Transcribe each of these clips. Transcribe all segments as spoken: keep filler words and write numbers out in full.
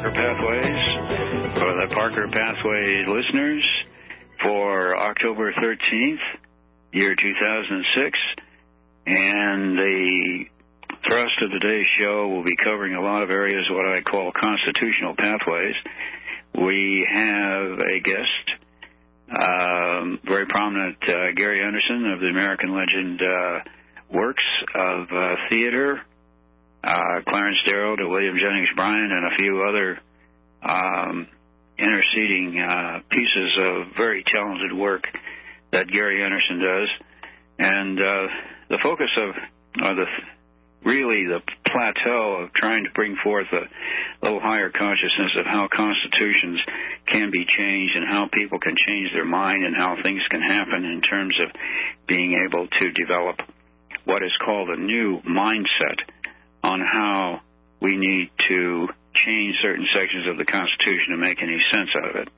Parker Pathways for the Parker Pathway listeners for October thirteenth, year two thousand six. And the thrust of today's show will be covering a lot of areas, what I call constitutional pathways. We have a guest, um, very prominent uh, Gary Anderson of the American Legend uh, Works of uh, Theater, uh, Clarence Darrow to William Jennings Bryan, and a few other um, interceding uh, pieces of very talented work that Gary Anderson does. And uh, the focus of uh, the really the plateau of trying to bring forth a little higher consciousness of how constitutions can be changed and how people can change their mind and how things can happen in terms of being able to develop what is called a new mindset on how we need to change certain sections of the Constitution to make any sense out of it.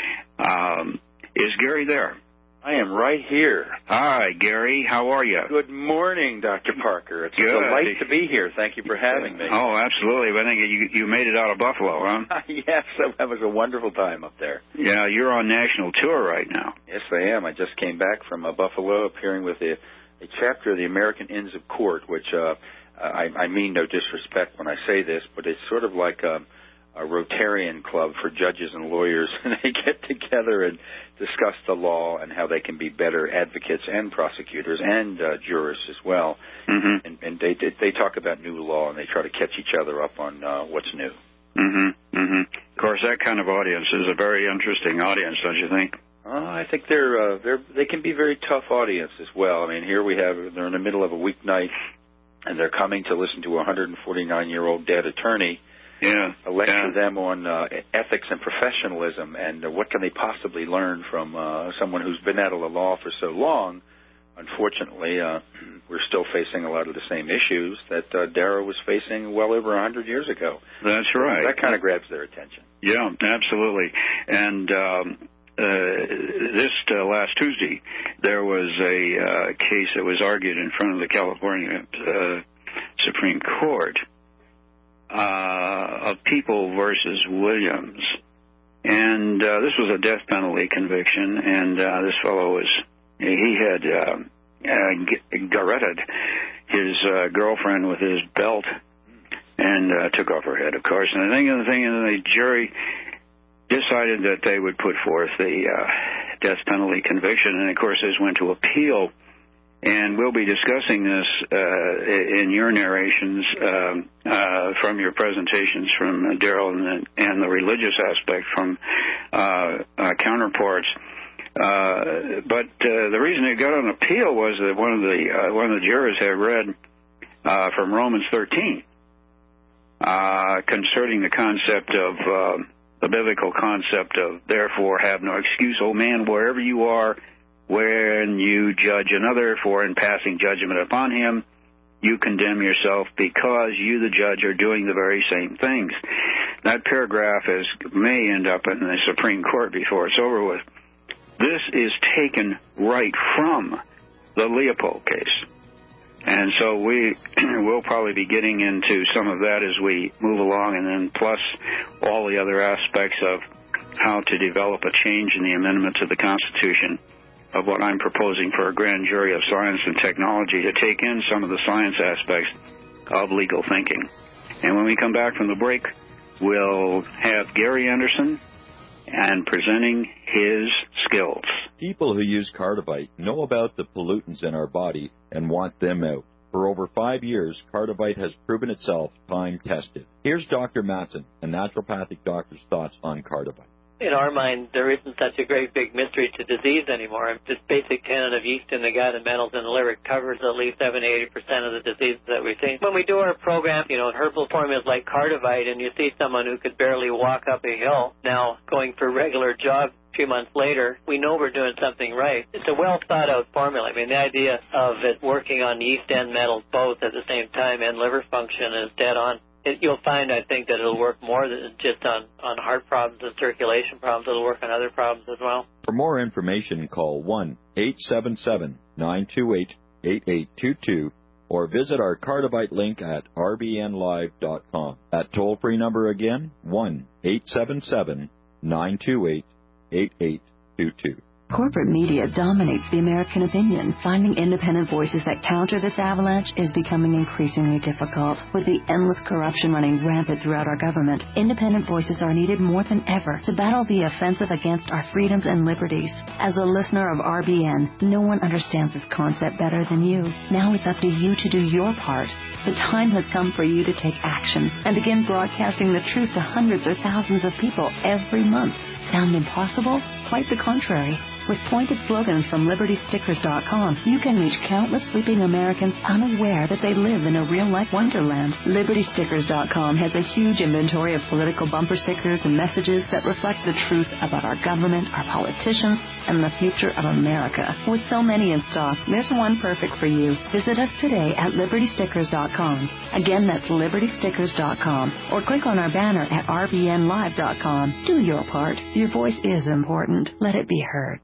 Um, is Gary there? I am right here. Hi, Gary. How are you? Good morning, Doctor Parker. It's Good. a delight to be here. Thank you for having me. Oh, absolutely. I think you, you made it out of Buffalo, huh? Yes, that was a wonderful time up there. Yeah, you're on national tour right now. Yes, I am. I just came back from uh, Buffalo, appearing with a, a chapter of the American Inns of Court, which uh, I, I mean no disrespect when I say this, but it's sort of like a, a Rotarian club for judges and lawyers, and they get together and discuss the law and how they can be better advocates and prosecutors and uh, jurists as well. Mm-hmm. And, and they they talk about new law, and they try to catch each other up on uh, what's new. Mm-hmm. Mm-hmm. Of course, that kind of audience is a very interesting audience, don't you think? Uh, I think they're uh, they're they can be very tough audience as well. I mean, here we have they're in the middle of a weeknight, and they're coming to listen to a one hundred forty-nine-year-old dead attorney. Yeah, lecture yeah. them on uh, ethics and professionalism, and uh, what can they possibly learn from uh, someone who's been out of the law for so long. Unfortunately, uh, we're still facing a lot of the same issues that uh, Darrow was facing well over one hundred years ago. That's right. That kind of grabs their attention. Yeah, absolutely. And um, uh, this uh, last Tuesday, there was a uh, case that was argued in front of the California uh, Supreme Court. Uh, of People versus Williams. And uh, this was a death penalty conviction, and uh, this fellow was, he had uh, uh, garroted his uh, girlfriend with his belt and uh, took off her head, of course. And I think the thing is the jury decided that they would put forth the uh, death penalty conviction, and of course this went to appeal. And we'll be discussing this uh, in your narrations um, uh, from your presentations from Darrell and the, and the religious aspect from uh, uh, counterparts. Uh, but uh, the reason it got on appeal was that one of the uh, one of the jurors had read uh, from Romans thirteen uh, concerning the concept of uh, the biblical concept of therefore have no excuse, O man, wherever you are. When you judge another, for in passing judgment upon him, you condemn yourself because you, the judge, are doing the very same things. That paragraph is, may end up in the Supreme Court before it's over with. This is taken right from the Leopold case. And so we will probably be getting into some of that as we move along, and then plus all the other aspects of how to develop a change in the amendment to the Constitution of what I'm proposing for a grand jury of science and technology to take in some of the science aspects of legal thinking. And when we come back from the break, we'll have Gary Anderson and presenting his skills. People who use Cardivite know about the pollutants in our body and want them out. For over five years, Cardivite has proven itself time-tested. Here's Doctor Matson, a naturopathic doctor's thoughts on Cardivite. In our mind, there isn't such a great big mystery to disease anymore. This basic tenet of yeast in the gut and metals in the liver covers at least seventy to eighty percent of the diseases that we see. When we do our program, you know, herbal formulas like Cardivite, and you see someone who could barely walk up a hill now going for a regular jog a few months later, we know we're doing something right. It's a well-thought-out formula. I mean, the idea of it working on yeast and metals both at the same time and liver function is dead on. It, you'll find, I think, that it'll work more than just on, on heart problems and circulation problems. It'll work on other problems as well. For more information, call one eight seven seven, nine two eight, eight eight two two or visit our Cardivite link at r b n live dot com. That toll-free number again, one eight seven seven, nine two eight, eight eight two two. Corporate media dominates the American opinion. Finding independent voices that counter this avalanche is becoming increasingly difficult. With the endless corruption running rampant throughout our government, independent voices are needed more than ever to battle the offensive against our freedoms and liberties. As a listener of R B N, no one understands this concept better than you. Now it's up to you to do your part. The time has come for you to take action and begin broadcasting the truth to hundreds or thousands of people every month. Sound impossible? Quite the contrary. With pointed slogans from Liberty Stickers dot com, you can reach countless sleeping Americans unaware that they live in a real-life wonderland. Liberty Stickers dot com has a huge inventory of political bumper stickers and messages that reflect the truth about our government, our politicians, and the future of America. With so many in stock, there's one perfect for you. Visit us today at Liberty Stickers dot com. Again, that's Liberty Stickers dot com. Or click on our banner at r b n live dot com. Do your part. Your voice is important. Let it be heard.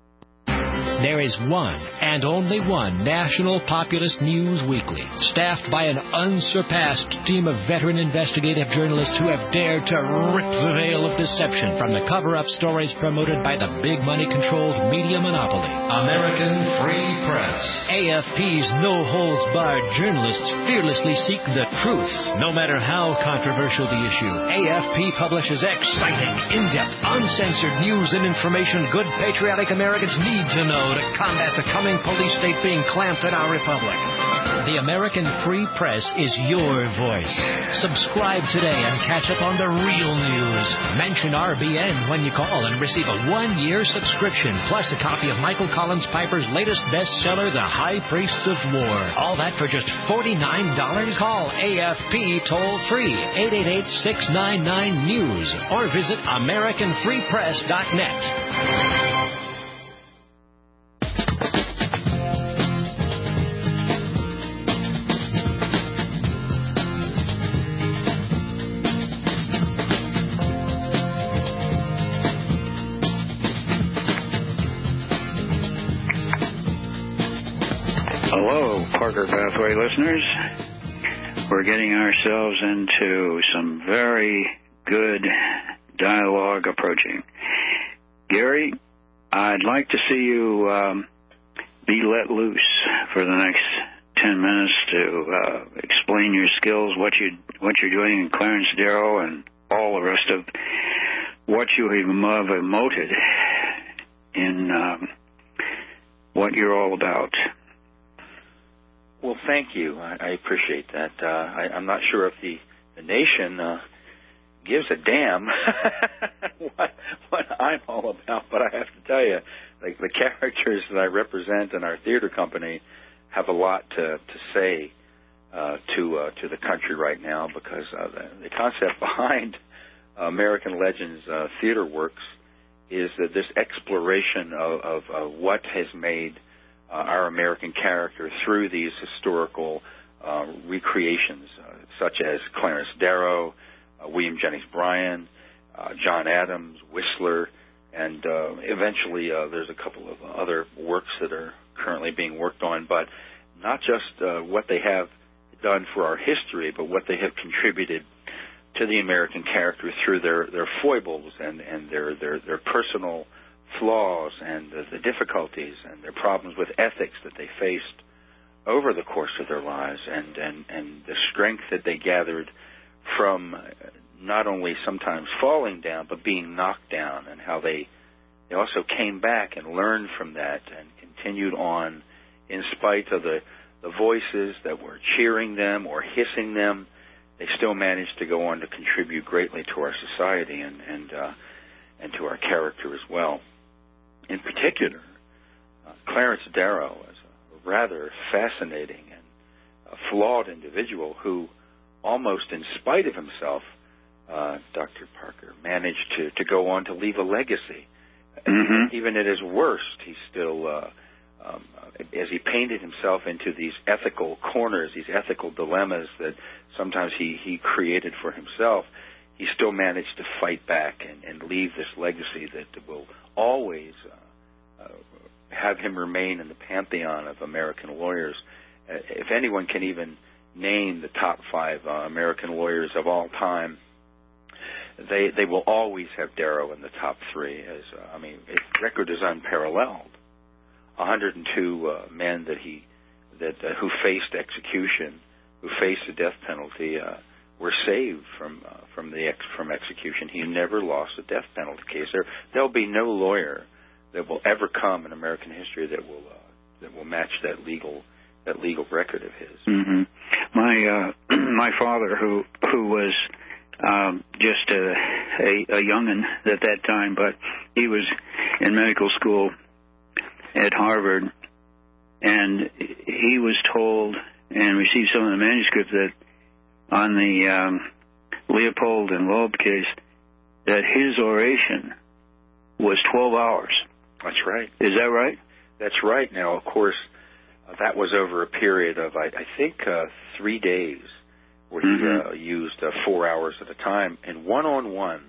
There is one and only one national populist news weekly, staffed by an unsurpassed team of veteran investigative journalists who have dared to rip the veil of deception from the cover-up stories promoted by the big money-controlled media monopoly. American Free Press. A F P's no-holds-barred journalists fearlessly seek the truth, no matter how controversial the issue. A F P publishes exciting, in-depth, uncensored news and information good patriotic Americans need to know to combat the coming police state being clamped in our republic. The American Free Press is your voice. Subscribe today and catch up on the real news. Mention R B N when you call and receive a one-year subscription, plus a copy of Michael Collins Piper's latest bestseller, The High Priests of War. All that for just forty-nine dollars. Call A F P toll-free, eight eight eight, six nine nine, news, or visit american free press dot net. Hello, Parker Pathway listeners. We're getting ourselves into some very good dialogue approaching. Gary, I'd like to see you um, be let loose for the next ten minutes to uh, explain your skills, what you what you're doing in Clarence Darrow, and all the rest of what you have emoted in um, what you're all about. Well, thank you. I, I appreciate that. Uh, I, I'm not sure if the, the nation uh, gives a damn what, what I'm all about, but I have to tell you, like the characters that I represent in our theater company have a lot to, to say uh, to uh, to the country right now, because uh, the, the concept behind uh, American Legends uh, Theater Works is that this exploration of, of, of what has made Uh, our American character through these historical uh, recreations, uh, such as Clarence Darrow, uh, William Jennings Bryan, uh, John Adams, Whistler, and uh, eventually uh, there's a couple of other works that are currently being worked on, but not just uh, what they have done for our history, but what they have contributed to the American character through their, their foibles and, and their, their, their personal flaws and the, the difficulties and their problems with ethics that they faced over the course of their lives, and, and, and the strength that they gathered from not only sometimes falling down but being knocked down, and how they, they also came back and learned from that and continued on in spite of the, the voices that were cheering them or hissing them. They still managed to go on to contribute greatly to our society and, and, uh, and to our character as well. In particular, uh, Clarence Darrow is a rather fascinating and a flawed individual who, almost in spite of himself, uh, Doctor Parker, managed to, to go on to leave a legacy. Mm-hmm. Even at his worst, he still, uh, um, as he painted himself into these ethical corners, these ethical dilemmas that sometimes he, he created for himself, he still managed to fight back and, and leave this legacy that will always uh, uh, have him remain in the pantheon of American lawyers if anyone can even name the top five uh, American lawyers of all time, they they will always have Darrow in the top three. As uh, I mean, his record is unparalleled. one hundred two uh, men that he that uh, who faced execution, who faced the death penalty, uh, were saved from uh, from the ex- from execution. He never lost a death penalty case. There there'll be no lawyer that will ever come in American history that will uh, that will match that legal that legal record of his. Mm-hmm. My uh, my father, who who was um, just a, a a young'un at that time, but he was in medical school at Harvard, and he was told and received some of the manuscripts that on the um, Leopold and Loeb case that his oration was twelve hours. That's right. Is that right? That's right. Now, of course, uh, that was over a period of, I, I think, uh, three days where he mm-hmm. uh, used uh, four hours at a time, and one-on-one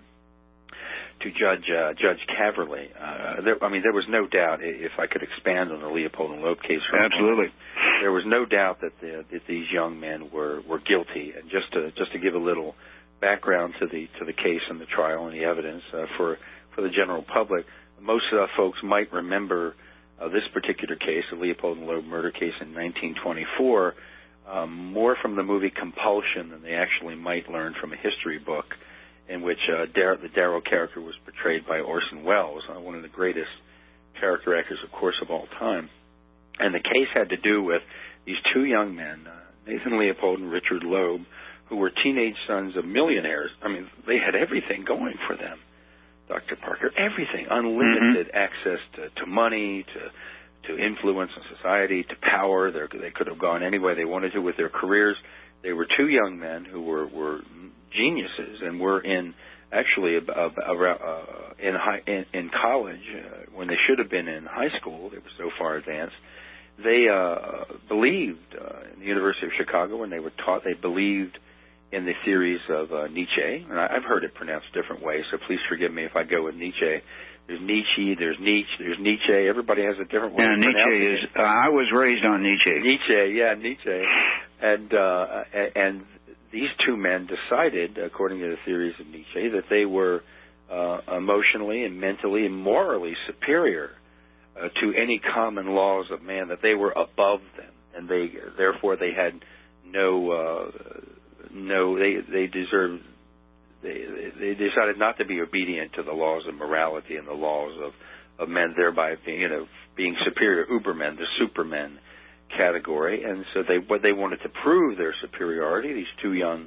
to Judge uh, Judge Caverly. Uh, there, I mean, there was no doubt, if I could expand on the Leopold and Loeb case. Absolutely. There was no doubt that, the, that these young men were, were guilty. And just to just to give a little background to the to the case and the trial and the evidence uh, for for the general public, most uh, folks might remember uh, this particular case, the Leopold and Loeb murder case in nineteen twenty-four, um, more from the movie Compulsion than they actually might learn from a history book, in which uh, Dar- the Darrow character was portrayed by Orson Welles, uh, one of the greatest character actors, of course, of all time. And the case had to do with these two young men, uh, Nathan Leopold and Richard Loeb, who were teenage sons of millionaires. I mean, they had everything going for them, Doctor Parker, everything, unlimited mm-hmm. access to, to money, to to influence in society, to power. They're, they could have gone any way they wanted to with their careers. They were two young men who were, were geniuses and were in actually uh, uh, in, high, in in college uh, when they should have been in high school. They were so far advanced. They uh, believed uh, in the University of Chicago when they were taught. They believed in the theories of uh, Nietzsche, and I, I've heard it pronounced different ways, so please forgive me if I go with Nietzsche. There's Nietzsche, there's Nietzsche, there's Nietzsche. Everybody has a different way yeah, of Nietzsche pronouncing is, it. Uh, I was raised on Nietzsche. Nietzsche, yeah, Nietzsche. And, uh, and these two men decided, according to the theories of Nietzsche, that they were uh, emotionally and mentally and morally superior uh, to any common laws of man, that they were above them, and they therefore they had no... Uh, No, they they deserve. They they decided not to be obedient to the laws of morality and the laws of, of men, thereby being you know being superior, Ubermen, the supermen category. And so they what they wanted to prove their superiority. These two young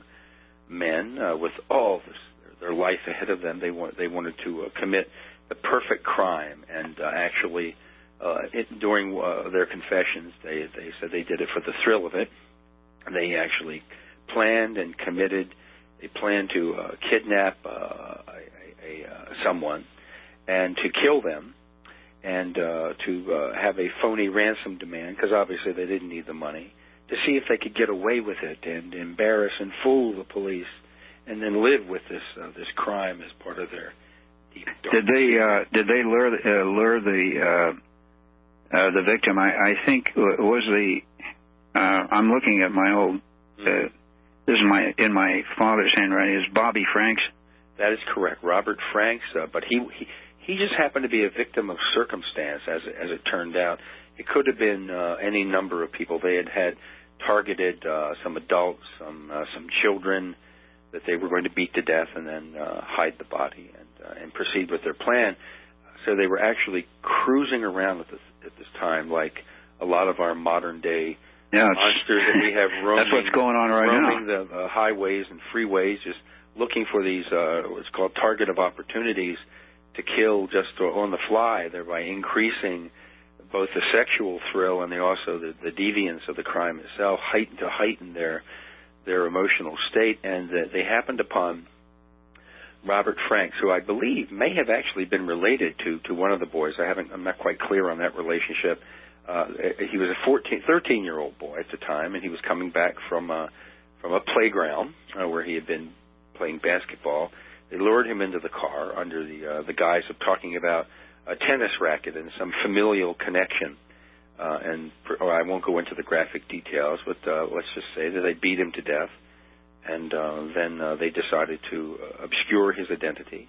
men uh, with all this, their life ahead of them, they want they wanted to uh, commit the perfect crime. And uh, actually, uh, it, during uh, their confessions, they they said they did it for the thrill of it. They actually planned and committed. They planned to uh, kidnap uh, a, a, a, someone and to kill them, and uh, to uh, have a phony ransom demand, because obviously they didn't need the money, to see if they could get away with it and embarrass and fool the police, and then live with this uh, this crime as part of their deep dark. Did they uh, did they lure uh, lure the uh, uh, the victim? I, I think it was the. Uh, I'm looking at my old. Uh, This is my in my father's handwriting. Is Bobby Franks? That is correct, Robert Franks. Uh, but he, he he just happened to be a victim of circumstance, as as it turned out. It could have been uh, any number of people. They had had targeted uh, some adults, some uh, some children that they were going to beat to death and then uh, hide the body and uh, and proceed with their plan. So they were actually cruising around at this at this time like a lot of our modern day. Yeah, monsters that we have roaming. That's what's going on right roaming now. the uh, highways and freeways, just looking for these uh, what's called target of opportunities to kill just on the fly, thereby increasing both the sexual thrill and the, also the, the deviance of the crime itself, heighten, to heighten their their emotional state. And uh, they happened upon Robert Franks, who I believe may have actually been related to to one of the boys. I haven't. I'm not quite clear on that relationship. Uh, he was a fourteen, thirteen-year-old boy at the time, and he was coming back from uh, from a playground uh, where he had been playing basketball. They lured him into the car under the uh, the guise of talking about a tennis racket and some familial connection uh, and or I won't go into the graphic details, but uh, let's just say that they beat him to death, and uh, then uh, they decided to uh, obscure his identity.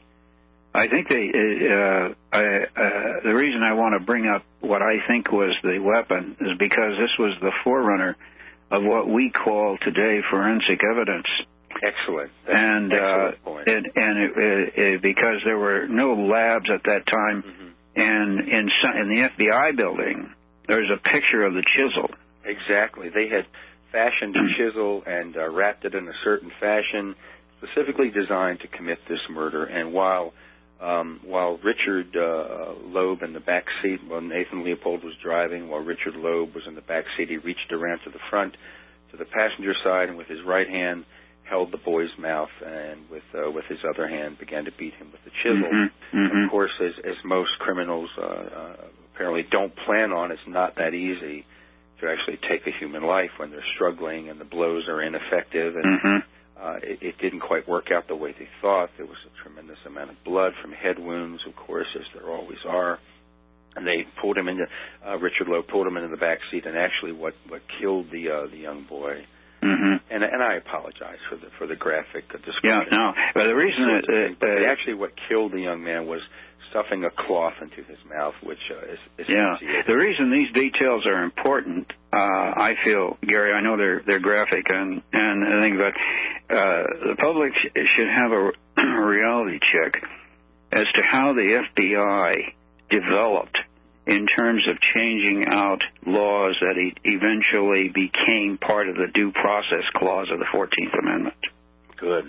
I think they. Uh, I, uh, the reason I want to bring up what I think was the weapon is because this was the forerunner of what we call today forensic evidence. Excellent. That's and excellent uh, point. and, and it, it, it, because there were no labs at that time, mm-hmm. and in some, in the F B I building, there's a picture of the chisel. Exactly. They had fashioned a chisel and uh, wrapped it in a certain fashion, specifically designed to commit this murder. And while um, while Richard uh, Loeb in the back seat, while Nathan Leopold was driving, while Richard Loeb was in the back seat, he reached around to the front, to the passenger side, and with his right hand held the boy's mouth, and with uh, with his other hand began to beat him with the chisel. Mm-hmm, mm-hmm. Of course, as, as most criminals uh, uh, apparently don't plan on, it's not that easy to actually take a human life when they're struggling and the blows are ineffective, and mm-hmm. uh, it, it didn't quite work out the way they thought. There was a tremendous amount of blood from head wounds, of course, as there always are. And they pulled him into uh, Richard Lowe pulled him into the back seat, and actually, what what killed the uh, the young boy. Mm-hmm. And and I apologize for the for the graphic description. Yeah, no, but the reason that uh, but uh, actually what killed the young man was stuffing a cloth into his mouth, which uh, is, is yeah. easier. The reason these details are important, uh, I feel, Gary, I know they're they're graphic, and and I think that uh, the public should have a, a reality check as to how the F B I developed in terms of changing out laws that e- eventually became part of the Due Process Clause of the fourteenth Amendment. Good.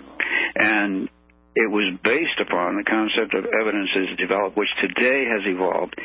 And it was based upon the concept of evidence as developed, which today has evolved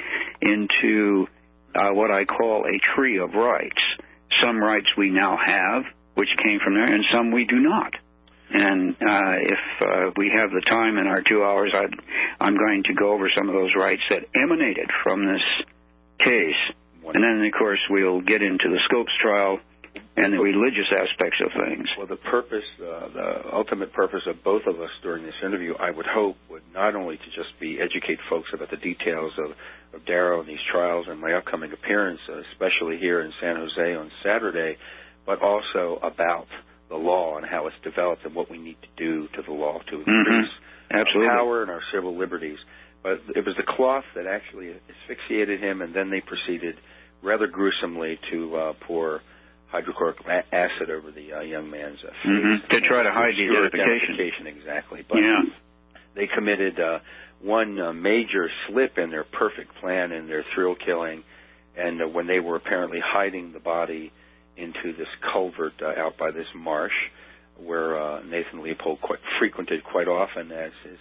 into uh, what I call a tree of rights. Some rights we now have, which came from there, and some we do not. And uh, if uh, we have the time in our two hours, I'd, I'm going to go over some of those rights that emanated from this case. And then, of course, we'll get into the Scopes trial and the religious aspects of things. Well, the purpose, uh, the ultimate purpose of both of us during this interview, I would hope, would not only to just be educate folks about the details of, of Darrow and these trials and my upcoming appearance, uh, especially here in San Jose on Saturday, but also about the law and how it's developed and what we need to do to the law to increase mm-hmm. Absolutely. our power and our civil liberties. But it was the cloth that actually asphyxiated him, and then they proceeded rather gruesomely to uh, pour hydrochloric acid over the uh, young man's uh, face. Mm-hmm. To try to hide the identification. identification. Exactly. But yeah. they committed uh, one uh, major slip in their perfect plan in their thrill killing, and uh, when they were apparently hiding the body into this culvert uh, out by this marsh, where uh, Nathan Leopold quite frequented quite often as his,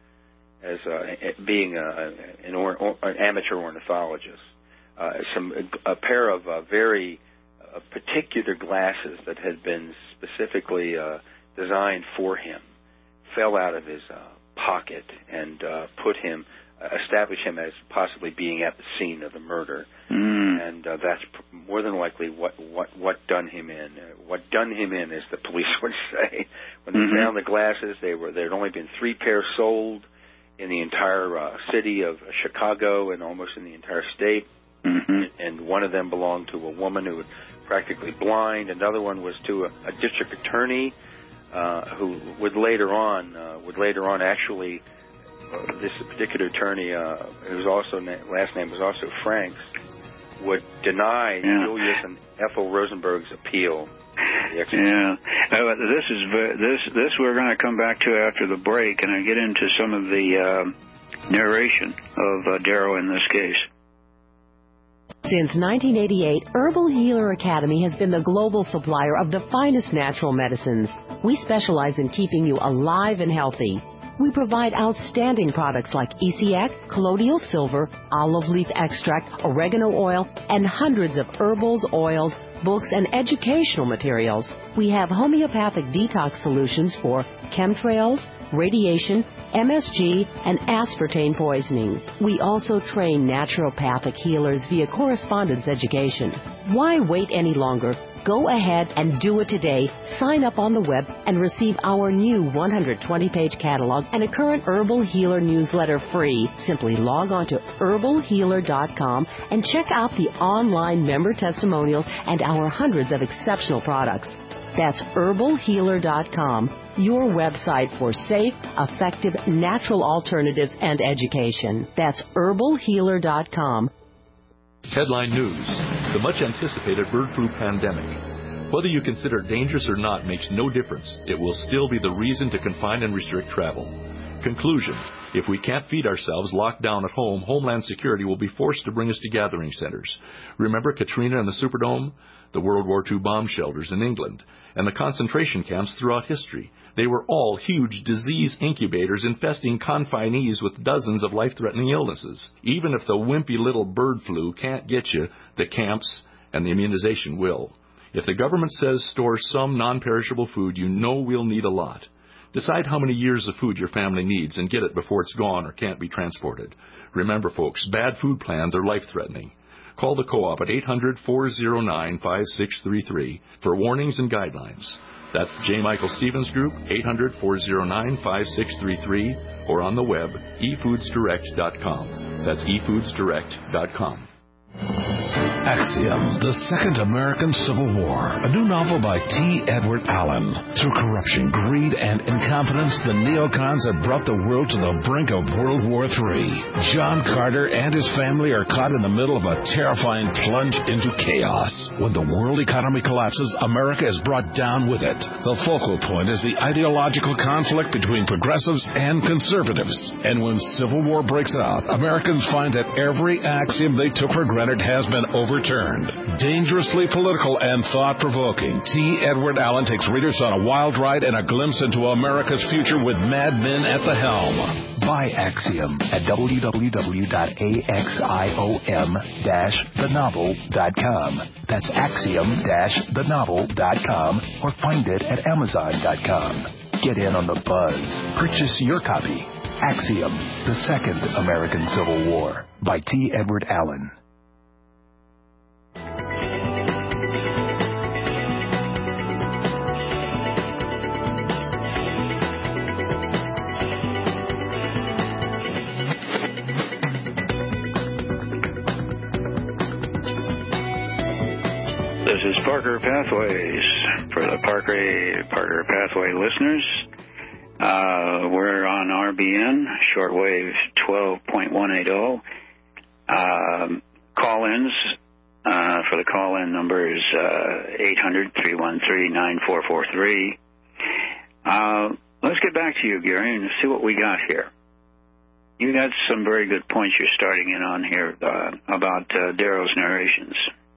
uh, as uh, being a, an, or, or, an amateur ornithologist. Uh, some a pair of uh, very uh, particular glasses that had been specifically uh, designed for him fell out of his uh, pocket and uh, put him. Establish him as possibly being at the scene of the murder, mm. and uh, that's pr- more than likely what what what done him in. Uh, what done him in, as the police would say. When they mm-hmm. found the glasses, they were there had only been three pairs sold in the entire uh, city of Chicago and almost in the entire state, mm-hmm. and one of them belonged to a woman who was practically blind. Another one was to a, a district attorney uh, who would later on uh, would later on actually. Uh, this particular attorney, uh, whose also na- last name was also Franks, would deny yeah. Julius and Ethel Rosenberg's appeal. Yeah, uh, this is ve- this this we're going to come back to after the break, and I get into some of the uh, narration of uh, Darrow in this case. Since nineteen eighty-eight, Herbal Healer Academy has been the global supplier of the finest natural medicines. We specialize in keeping you alive and healthy. We provide outstanding products like E C X, colloidal silver, olive leaf extract, oregano oil, and hundreds of herbals, oils, books, and educational materials. We have homeopathic detox solutions for chemtrails, radiation, M S G, and aspartame poisoning. We also train naturopathic healers via correspondence education. Why wait any longer? Go ahead and do it today. Sign up on the web and receive our new one hundred twenty page catalog and a current Herbal Healer newsletter free. Simply log on to herbal healer dot com and check out the online member testimonials and our hundreds of exceptional products. That's herbal healer dot com, your website for safe, effective, natural alternatives and education. That's herbal healer dot com. Headline news: the much-anticipated bird flu pandemic. Whether you consider it dangerous or not makes no difference. It will still be the reason to confine and restrict travel. Conclusion: if we can't feed ourselves locked down at home, Homeland Security will be forced to bring us to gathering centers. Remember Katrina and the Superdome? The World War Two bomb shelters in England, and the concentration camps throughout history. They were all huge disease incubators infesting confinees with dozens of life-threatening illnesses. Even if the wimpy little bird flu can't get you, the camps and the immunization will. If the government says store some non-perishable food, you know we'll need a lot. Decide how many years of food your family needs and get it before it's gone or can't be transported. Remember, folks, bad food plans are life-threatening. Call the Co-op at eight hundred, four oh nine, five six three three for warnings and guidelines. That's J. Michael Stevens Group, eight hundred, four oh nine, five six three three, or on the web, e foods direct dot com. That's e foods direct dot com. Axiom, The Second American Civil War, a new novel by T. Edward Allen. Through corruption, greed, and incompetence, the neocons have brought the world to the brink of World War Three. John Carter and his family are caught in the middle of a terrifying plunge into chaos. When the world economy collapses, America is brought down with it. The focal point is the ideological conflict between progressives and conservatives. And when civil war breaks out, Americans find that every axiom they took for granted has been overturned. Dangerously political and thought-provoking, T. Edward Allen takes readers on a wild ride and a glimpse into America's future with mad men at the helm. Buy Axiom at w w w dot axiom dash the novel dot com. That's axiom dash the novel dot com, or find it at amazon dot com. Get in on the buzz. Purchase your copy. Axiom, The Second American Civil War by T. Edward Allen. This is Parker Pathways for the Parker, Parker Pathway listeners. Uh, we're on R B N, shortwave twelve point one eighty. Um, call-ins uh, for the call-in number is uh, eight hundred, three one three, nine four four three. Uh, let's get back to you, Gary, and see what we got here. You got some very good points you're starting in on here uh, about uh, Darrow's narrations.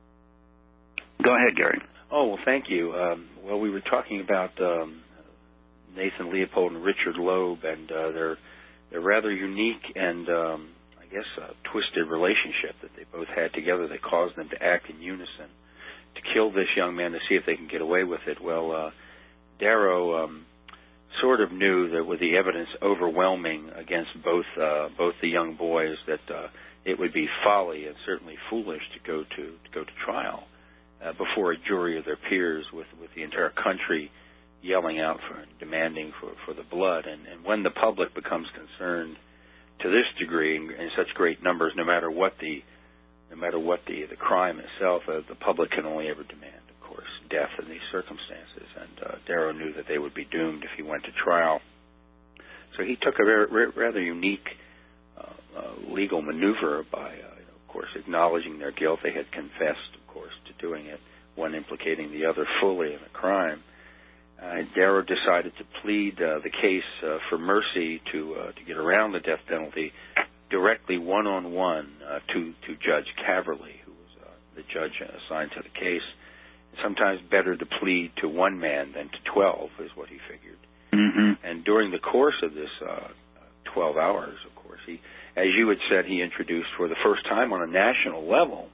Go ahead, Gary. Oh, well, thank you. Um, well, we were talking about um, Nathan Leopold and Richard Loeb and uh, their their rather unique and, um, I guess, uh, twisted relationship that they both had together that caused them to act in unison to kill this young man to see if they can get away with it. Well, uh, Darrow um, sort of knew that with the evidence overwhelming against both uh, both the young boys that uh, it would be folly and certainly foolish to go to, to go to trial uh, before a jury of their peers with, with the entire country yelling out for and demanding for, for the blood. And, and when the public becomes concerned to this degree in, in such great numbers, no matter what the no matter what the, the crime itself, uh, the public can only ever demand, of course, death in these circumstances. And uh, Darrow knew that they would be doomed if he went to trial. So he took a very, rather unique uh, uh, legal maneuver by, uh, of course, acknowledging their guilt. They had confessed, of course, to doing it, one implicating the other fully in the crime. Uh, Darrow decided to plead uh, the case uh, for mercy to uh, to get around the death penalty directly one-on-one uh, to, to Judge Caverly, who was uh, the judge assigned to the case. Sometimes better to plead to one man than to twelve is what he figured. Mm-hmm. And during the course of this uh, twelve hours, of course, he, as you had said, he introduced for the first time on a national level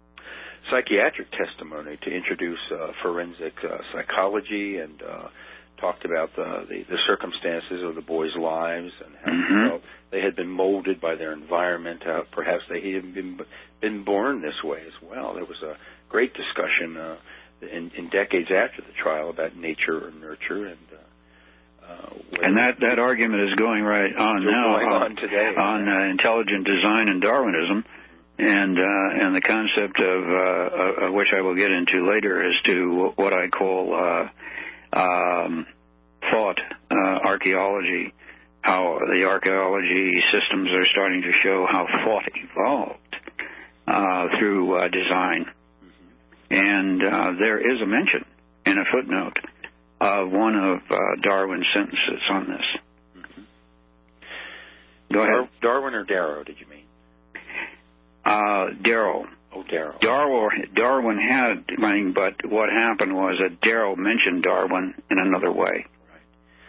psychiatric testimony to introduce uh, forensic uh, psychology and uh, talked about the, the, the circumstances of the boys' lives and how mm-hmm. they, felt they had been molded by their environment. How perhaps they had been, been born this way as well. There was a great discussion uh, in, in decades after the trial about nature or nurture. And uh, uh, and that, that argument is going right on now going on, on today on uh, intelligent design and Darwinism. And uh, and the concept of, uh, of which I will get into later as to what I call uh, um, thought uh, archaeology, how the archaeology systems are starting to show how thought evolved uh, through uh, design. Mm-hmm. And uh, there is a mention in a footnote of one of uh, Darwin's sentences on this. Mm-hmm. Go ahead. Dar- Darwin or Darrow, did you mean? Uh, Darrow. Oh, Darrow. Darwin, Darwin had, I mean, but what happened was that Darrow mentioned Darwin in another way. Right.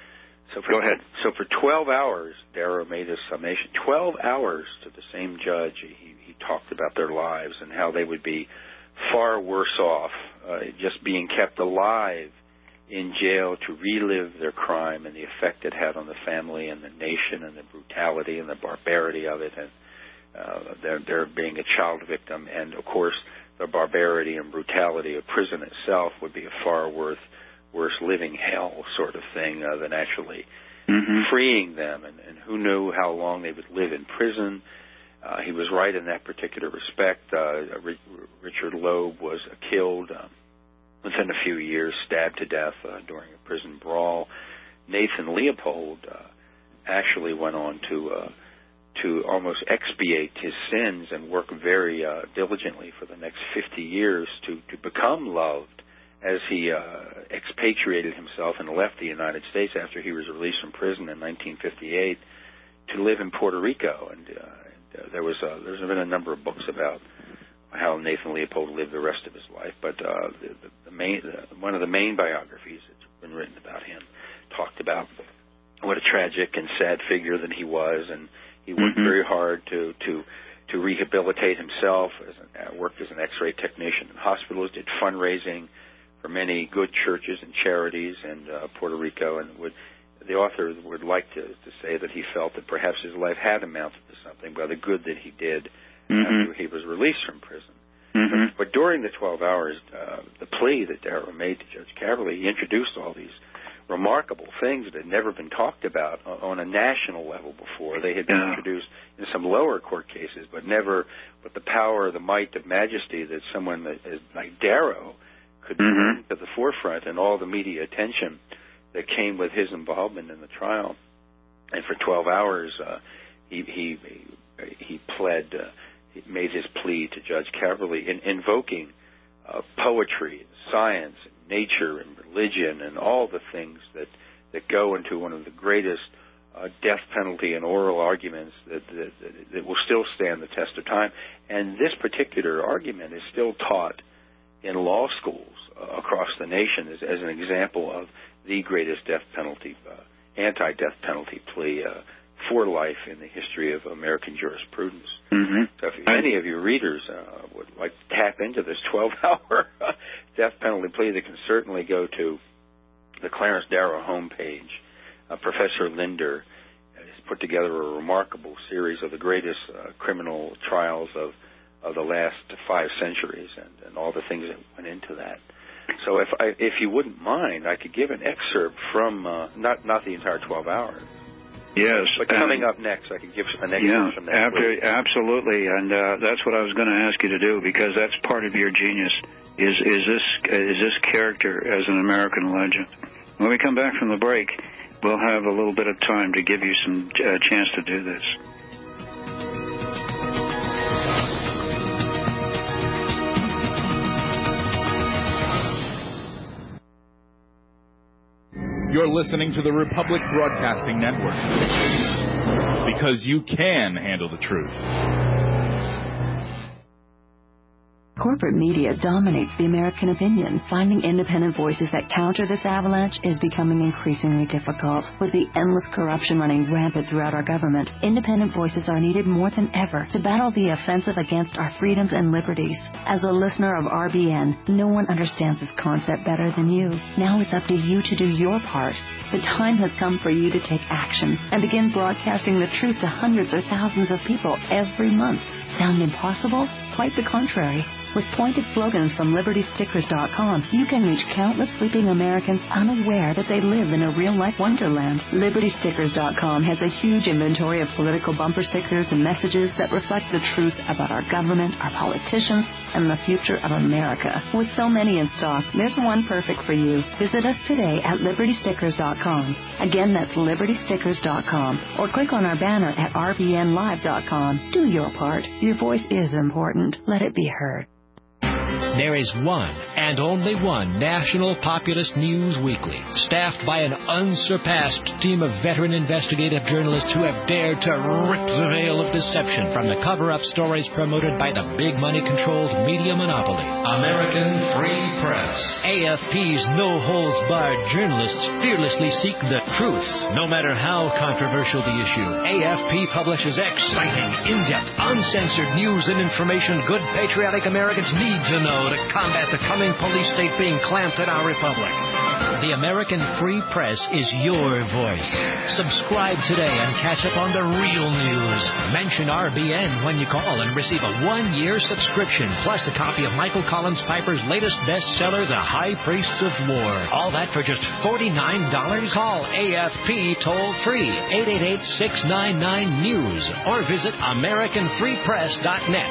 So for, Go ahead. So for twelve hours, Darrow made his summation. twelve hours to the same judge. He, he talked about their lives and how they would be far worse off uh, just being kept alive in jail to relive their crime and the effect it had on the family and the nation and the brutality and the barbarity of it. And Uh, their, their being a child victim, and of course the barbarity and brutality of prison itself would be a far worse, worse living hell sort of thing uh, than actually mm-hmm. freeing them. And, and who knew how long they would live in prison? Uh, he was right in that particular respect. Uh, Richard Loeb was uh, killed um, within a few years, stabbed to death uh, during a prison brawl. Nathan Leopold uh, actually went on to Uh, to almost expiate his sins and work very uh, diligently for the next fifty years to, to become loved as he uh, expatriated himself and left the United States after he was released from prison in nineteen fifty-eight to live in Puerto Rico. And, uh, and uh, there was uh, there's been a number of books about how Nathan Leopold lived the rest of his life. But uh, the, the main, the, one of the main biographies that's been written about him talked about what a tragic and sad figure that he was, and he worked mm-hmm. very hard to, to to rehabilitate himself, as an, uh, worked as an X-ray technician in hospitals, did fundraising for many good churches and charities in uh, Puerto Rico, and would, the author would like to, to say that he felt that perhaps his life had amounted to something by the good that he did mm-hmm. after he was released from prison. Mm-hmm. But, but during the twelve hours, uh, the plea that Darrow made to Judge Caverly, he introduced all these remarkable things that had never been talked about on a national level before. They had been yeah. introduced in some lower court cases, but never with the power, the might, the majesty that someone that is like Darrow could mm-hmm. bring to the forefront, and all the media attention that came with his involvement in the trial. And for twelve hours, uh, he he he pled, uh, he made his plea to Judge Caverly, in, invoking uh, poetry, science, nature, and religion, and all the things that, that go into one of the greatest uh, death penalty and oral arguments that, that, that will still stand the test of time. And this particular argument is still taught in law schools uh, across the nation as, as an example of the greatest death penalty, uh, anti-death penalty plea uh, for life in the history of American jurisprudence. Mm-hmm. So if any of your readers uh, would like to tap into this twelve-hour death penalty plea, they can certainly go to the Clarence Darrow homepage. Uh, Professor Linder has put together a remarkable series of the greatest uh, criminal trials of, of the last five centuries, and, and all the things that went into that. So if I, if you wouldn't mind, I could give an excerpt from, uh, not, not the entire twelve hours. Yes. But coming up next, I can give an excerpt yeah, from that. After, absolutely, and uh, that's what I was going to ask you to do, because that's part of your genius, is, is, this, is this character as an American legend. When we come back from the break, we'll have a little bit of time to give you some uh, chance to do this. You're listening to the Republic Broadcasting Network, because you can handle the truth. Corporate media dominates the American opinion. Finding independent voices that counter this avalanche is becoming increasingly difficult. With the endless corruption running rampant throughout our government, independent voices are needed more than ever to battle the offensive against our freedoms and liberties. As a listener of R B N, no one understands this concept better than you. Now it's up to you to do your part. The time has come for you to take action and begin broadcasting the truth to hundreds or thousands of people every month. Sound impossible? Quite the contrary. With pointed slogans from Liberty Stickers dot com, you can reach countless sleeping Americans unaware that they live in a real-life wonderland. Liberty Stickers dot com has a huge inventory of political bumper stickers and messages that reflect the truth about our government, our politicians, and the future of America. With so many in stock, there's one perfect for you. Visit us today at Liberty Stickers dot com. Again, that's Liberty Stickers dot com. Or click on our banner at R B N Live dot com. Do your part. Your voice is important. Let it be heard. There is one and only one National Populist News Weekly, staffed by an unsurpassed team of veteran investigative journalists who have dared to rip the veil of deception from the cover-up stories promoted by the big money-controlled media monopoly. American Free Press. A F P's no-holds-barred journalists fearlessly seek the truth, no matter how controversial the issue. A F P publishes exciting, in-depth, uncensored news and information good patriotic Americans need to know to combat the coming police state being clamped at our republic. The American Free Press is your voice. Subscribe today and catch up on the real news. Mention R B N when you call and receive a one-year subscription, plus a copy of Michael Collins Piper's latest bestseller, The High Priests of War. All that for just forty-nine dollars. Call A F P toll-free, eight eight eight, six nine nine, news, or visit American Free Press dot net.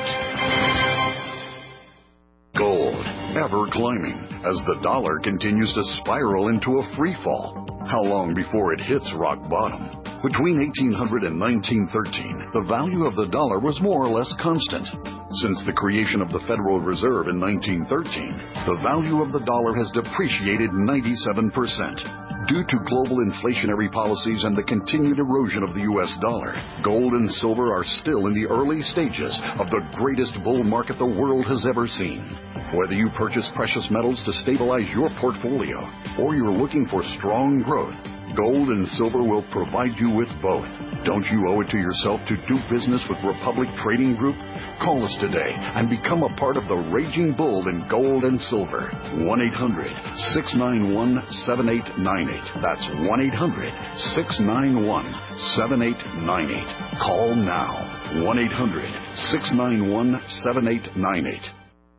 Gold, ever climbing, as the dollar continues to spiral into a free fall. How long before it hits rock bottom? Between eighteen hundred and nineteen thirteen, the value of the dollar was more or less constant. Since the creation of the Federal Reserve in nineteen thirteen, the value of the dollar has depreciated ninety-seven percent. Due to global inflationary policies and the continued erosion of the U S dollar, gold and silver are still in the early stages of the greatest bull market the world has ever seen. Whether you purchase precious metals to stabilize your portfolio or you're looking for strong growth, gold and silver will provide you with both. Don't you owe it to yourself to do business with Republic Trading Group? Call us today and become a part of the raging bull in gold and silver. one eight hundred, six nine one, seven eight nine eight. That's one eight hundred, six nine one, seven eight nine eight. Call now. one eight hundred, six nine one, seven eight nine eight.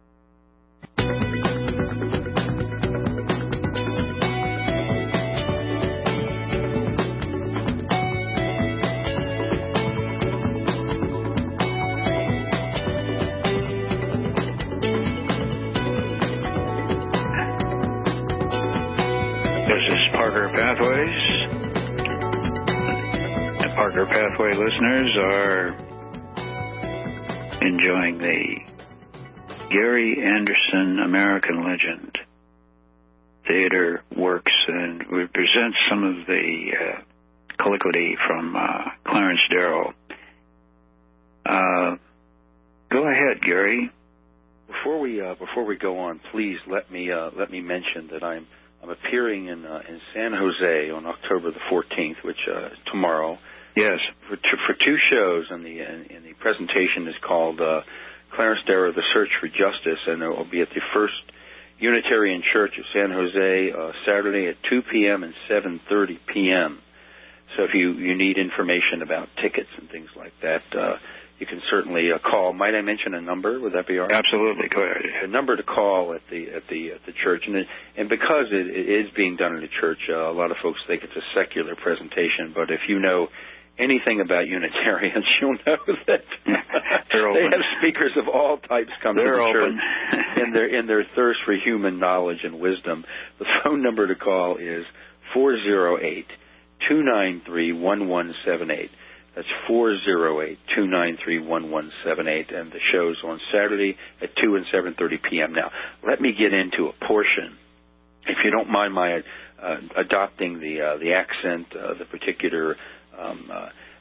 Parker Pathway listeners are enjoying the Gary Anderson American Legend theater works, and we present some of the uh, colloquy from uh, Clarence Darrow. Uh, go ahead, Gary. Before we uh, before we go on, please let me uh, let me mention that I'm I'm appearing in uh, in San Jose on October the fourteenth, which uh, is tomorrow. Yes, for two, for two shows, and the and the presentation is called uh, Clarence Darrow: The Search for Justice, and it will be at the First Unitarian Church of San Jose uh, Saturday at two p.m. and seven thirty p.m. So if you, you need information about tickets and things like that, uh, you can certainly uh, call. Might I mention a number? Would that be all right? Absolutely. Go ahead. A number to call at the at the at the church, and it, and because it, it is being done in the church, uh, a lot of folks think it's a secular presentation. But if you know anything about Unitarians, you'll know that they have speakers of all types come They're to the open. church in their in their thirst for human knowledge and wisdom. The phone number to call is four oh eight, two nine three, one one seven eight. That's four oh eight, two nine three, one one seven eight, and the show's on Saturday at two and seven thirty p.m. Now, let me get into a portion, if you don't mind my uh, adopting the uh, the accent, uh, the particular Um, uh,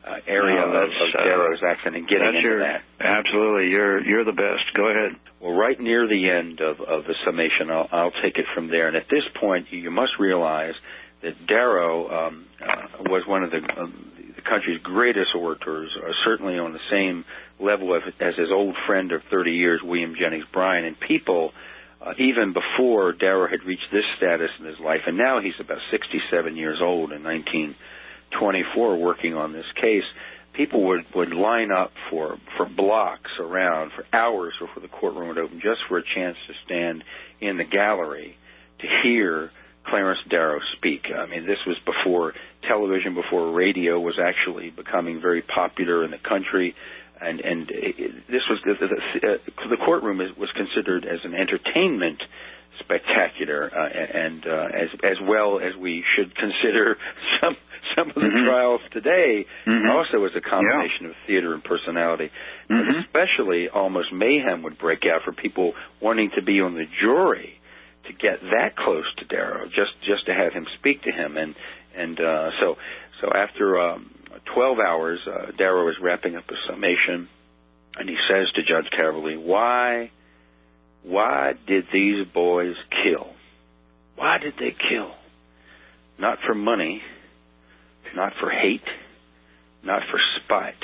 uh, area no, of, of Darrow's uh, accent and getting into your, that. Absolutely. You're you're the best. Go ahead. Well, right near the end of, of the summation, I'll, I'll take it from there. And at this point, you must realize that Darrow um, uh, was one of the, uh, the country's greatest orators, uh, certainly on the same level of, as his old friend of thirty years, William Jennings Bryan. And people, uh, even before Darrow had reached this status in his life, and now he's about sixty-seven years old in nineteen twenty-four working on this case, people would, would line up for, for blocks around, for hours before the courtroom would open, just for a chance to stand in the gallery to hear Clarence Darrow speak. I mean, this was before television, before radio was actually becoming very popular in the country, and and it, this was the, the, uh, the courtroom is, was considered as an entertainment spectacular, uh, and uh, as as well as we should consider some some of the mm-hmm. trials today, mm-hmm. also as a combination yeah. of theater and personality. Mm-hmm. But especially, almost mayhem would break out for people wanting to be on the jury to get that close to Darrow, just just to have him speak to him, and and uh, so so after um, twelve hours, uh, Darrow is wrapping up a summation, and he says to Judge Caverly, "Why, why did these boys kill? Why did they kill? Not for money, not for hate, not for spite.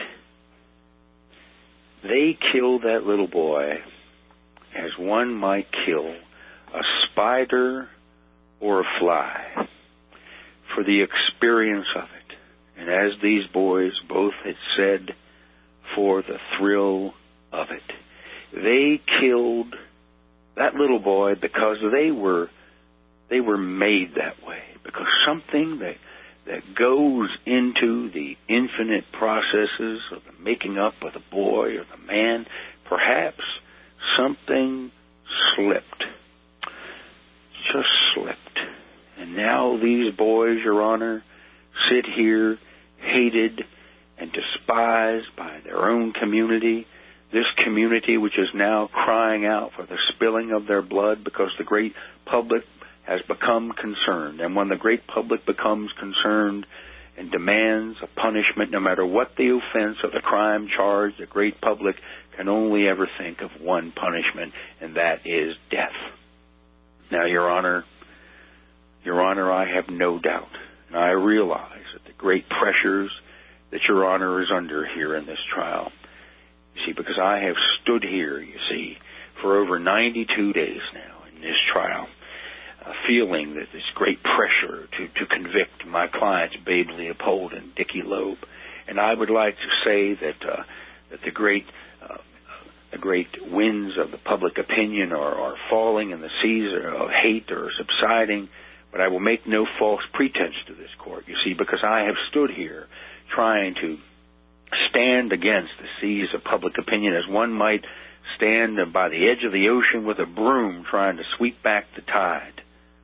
They killed that little boy as one might kill a spider or a fly, for the experience of it. And as these boys both had said, for the thrill of it. They killed that little boy because they were they were made that way, because something that that goes into the infinite processes of the making up of the boy or the man, perhaps something slipped. Just slipped. And now these boys, Your Honor, sit here hated and despised by their own community, this community which is now crying out for the spilling of their blood because the great public has become concerned. And when the great public becomes concerned and demands a punishment, no matter what the offense or the crime charged, the great public can only ever think of one punishment, and that is death. Now, Your Honor, Your Honor, I have no doubt, and I realize that the great pressures that Your Honor is under here in this trial, you see, because I have stood here, you see, for over ninety-two days now in this trial, uh, feeling that this great pressure to, to convict my clients, Babe Leopold and Dickie Loeb. And I would like to say that uh, that the great uh, the great winds of the public opinion are, are falling and the seas of hate are subsiding, but I will make no false pretense to this court, you see, because I have stood here trying to stand against the seas of public opinion as one might stand by the edge of the ocean with a broom trying to sweep back the tide.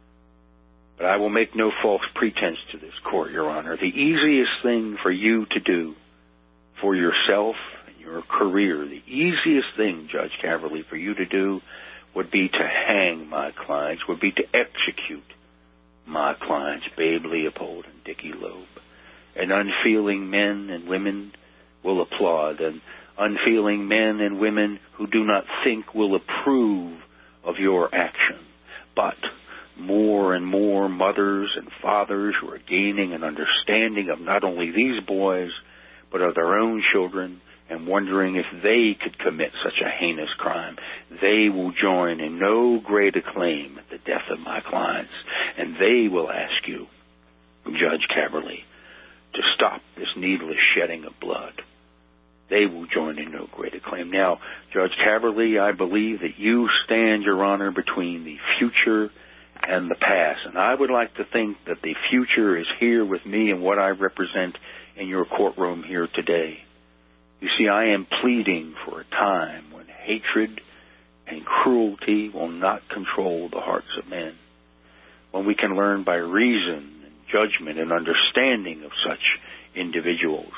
But I will make no false pretense to this court, Your Honor. The easiest thing for you to do for yourself and your career, the easiest thing, Judge Caverly, for you to do would be to hang my clients, would be to execute my clients, Babe Leopold and Dickie Loeb. And unfeeling men and women will applaud, and unfeeling men and women who do not think will approve of your action. But more and more mothers and fathers who are gaining an understanding of not only these boys, but of their own children, and wondering if they could commit such a heinous crime, they will join in no great acclaim at the death of my clients, and they will ask you, Judge Caverly, to stop this needless shedding of blood. They will join in no great acclaim. Now, Judge Caverly, I believe that you stand, Your Honor, between the future and the past. And I would like to think that the future is here with me and what I represent in your courtroom here today. You see, I am pleading for a time when hatred and cruelty will not control the hearts of men, when we can learn by reason and judgment and understanding of such individuals,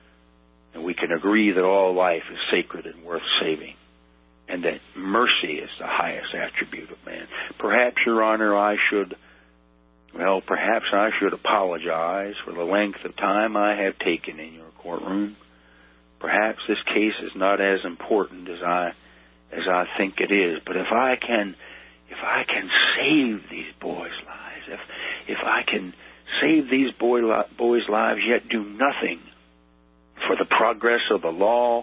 and we can agree that all life is sacred and worth saving, and that mercy is the highest attribute of man. Perhaps, Your Honor, I should, well, perhaps I should apologize for the length of time I have taken in your courtroom. Perhaps this case is not as important as I as I think it is, but if I can if I can save these boys' lives, if if I can save these boy li- boys' lives yet do nothing for the progress of the law,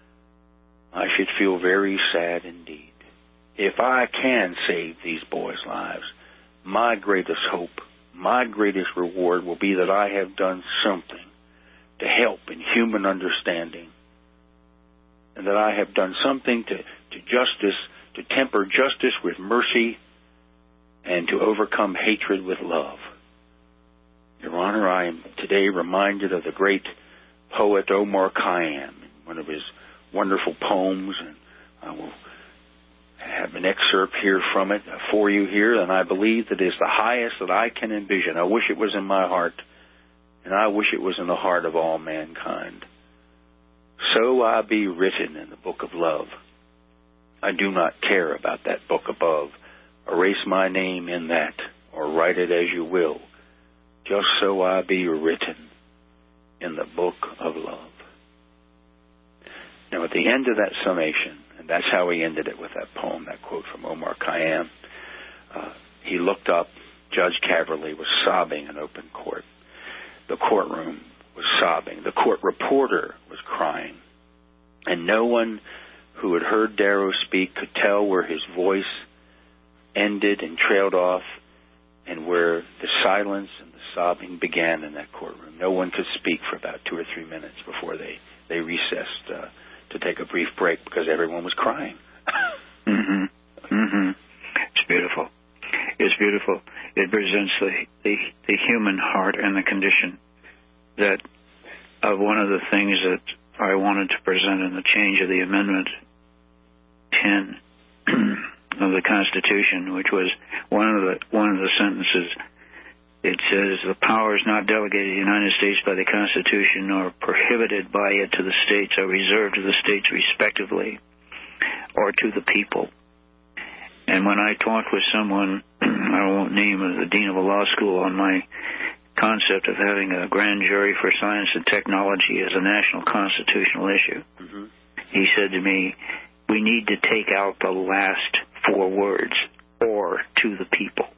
I should feel very sad indeed. If I can save these boys' lives, my greatest hope, my greatest reward will be that I have done something to help in human understanding, and that I have done something to, to justice, to temper justice with mercy, and to overcome hatred with love. Your Honor, I am today reminded of the great poet Omar Khayyam, one of his wonderful poems, and I will have an excerpt here from it for you here, and I believe that it is the highest that I can envision. I wish it was in my heart, and I wish it was in the heart of all mankind. So I be written in the book of love. I do not care about that book above. Erase my name in that, or write it as you will. Just so I be written in the book of love. Now, at the end of that summation, and that's how he ended it with that poem, that quote from Omar Khayyam, uh, he looked up. Judge Caverly was sobbing in open court. The courtroom was sobbing. The court reporter was crying. And no one who had heard Darrow speak could tell where his voice ended and trailed off and where the silence and the sobbing began in that courtroom. No one could speak for about two or three minutes before they, they recessed uh, to take a brief break because everyone was crying. Mm-hmm. Mm-hmm. It's beautiful. It's beautiful. It presents the, the the human heart and the condition that of one of the things that I wanted to present in the change of the Amendment ten of the Constitution, which was one of the one of the sentences. It says, the powers not delegated to the United States by the Constitution nor prohibited by it to the states are reserved to the states respectively or to the people. And when I talked with someone, I won't name the dean of a law school, on my concept of having a grand jury for science and technology as a national constitutional issue, mm-hmm. he said to me, we need to take out the last four words, or to the people.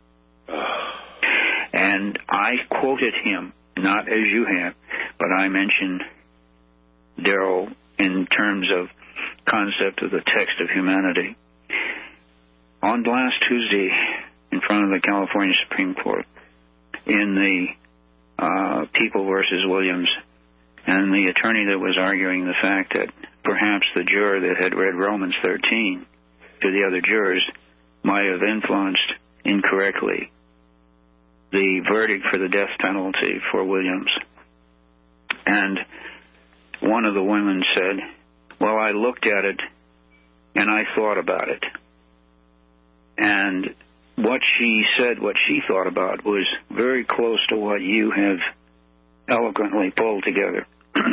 And I quoted him, not as you have, but I mentioned Darrow in terms of concept of the text of humanity. On last Tuesday, in front of the California Supreme Court, in the uh, People versus Williams, and the attorney that was arguing the fact that perhaps the juror that had read Romans thirteen to the other jurors might have influenced incorrectly the verdict for the death penalty for Williams. And one of the women said, well, I looked at it and I thought about it. And what she said, what she thought about, was very close to what you have eloquently pulled together.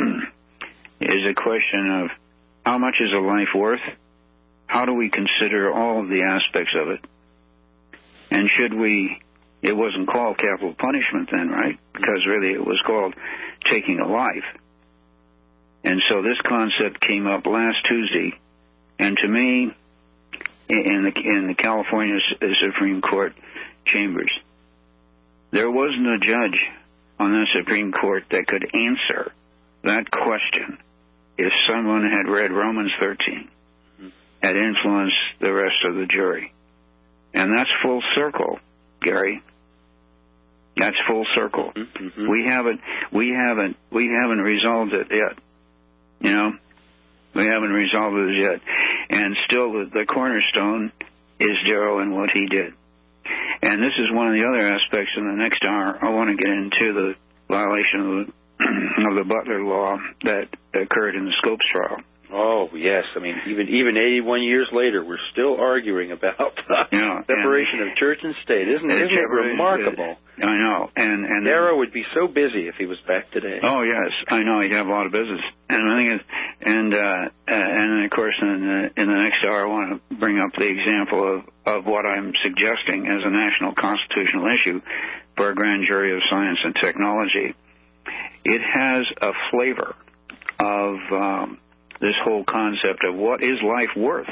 Is a question of how much is a life worth? How do we consider all of the aspects of it? And should we, it wasn't called capital punishment then, right? Because really it was called taking a life. And so this concept came up last Tuesday, and to me, in the, in the California Supreme Court chambers, there wasn't a judge on the Supreme Court that could answer that question if someone had read Romans thirteen, had influenced the rest of the jury. And that's full circle, Gary. That's full circle. Mm-hmm. We haven't, we haven't, we haven't resolved it yet. You know, we haven't resolved it yet. And still, the, the cornerstone is Darrow and what he did. And this is one of the other aspects in the next hour. I want to get into the violation of the, of the Butler law that occurred in the Scopes trial. Oh, yes. I mean, even even eighty-one years later, we're still arguing about yeah, separation of church and state. Isn't, isn't it remarkable? I know. And, and Darrow would be so busy if he was back today. Oh, yes. I know. He'd have a lot of business. And the thing is, and, uh, and of course, in the, in the next hour, I want to bring up the example of, of what I'm suggesting as a national constitutional issue for a grand jury of science and technology. it has a flavor of um, this whole concept of what is life worth.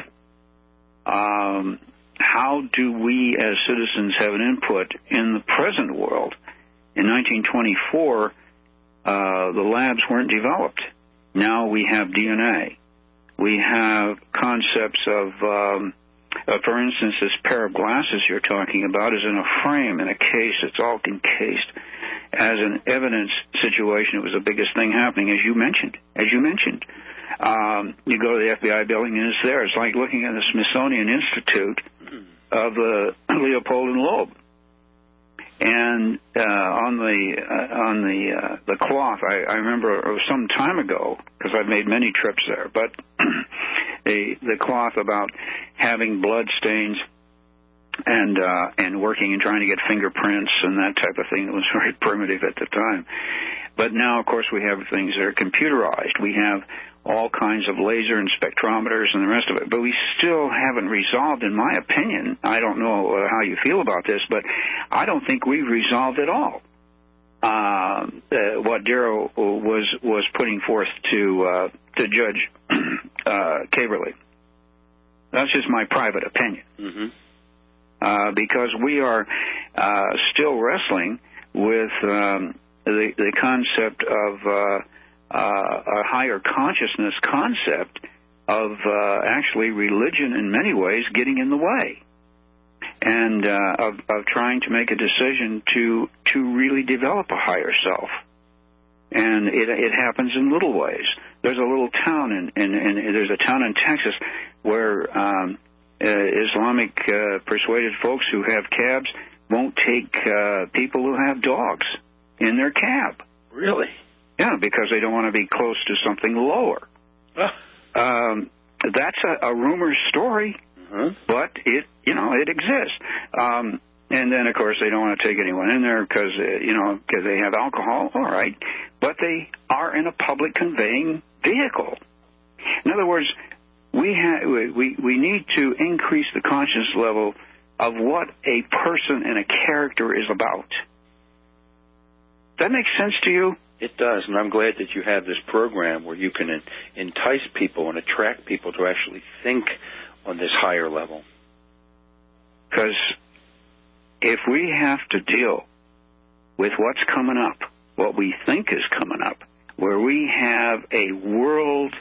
Um, how do we as citizens have an input in the present world? In nineteen twenty-four, uh, the labs weren't developed. Now we have D N A. We have concepts of, um, uh, for instance, this pair of glasses you're talking about is in a frame, in a case. It's all encased. As an evidence situation, it was the biggest thing happening, as you mentioned. As you mentioned. Um, you go to the F B I building and it's there. It's like looking at the Smithsonian Institute of the Leopold and Loeb. And uh, on the uh, on the uh, the cloth, I, I remember it was some time ago because I've made many trips there. But the the cloth about having blood stains and uh, and working and trying to get fingerprints and that type of thing that was very primitive at the time. But now, of course, we have things that are computerized. We have all kinds of laser and spectrometers and the rest of it. But we still haven't resolved, in my opinion, I don't know how you feel about this, but I don't think we've resolved at all uh, uh, what Darrow was was putting forth to uh, to Judge uh, Caverly. That's just my private opinion. Mm-hmm. Uh, because we are uh, still wrestling with um, the, the concept of uh, uh, a higher consciousness concept of uh, actually religion in many ways getting in the way, and uh, of, of trying to make a decision to to really develop a higher self. And it, it happens in little ways. There's a little town in, in, in there's a town in Texas where um, uh, Islamic uh, persuaded folks who have cabs won't take uh, people who have dogs in their cab. Really? Yeah, because they don't want to be close to something lower. Oh. Um, that's a, a rumor story, mm-hmm. but it, you know, it exists. Um, and then, of course, they don't want to take anyone in there because, uh, you know, because they have alcohol. All right, but they are in a public conveying vehicle. In other words, we ha- we we need to increase the conscious level of what a person and a character is about. Does that make sense to you? It does, and I'm glad that you have this program where you can en- entice people and attract people to actually think on this higher level. Because if we have to deal with what's coming up, what we think is coming up, where we have a world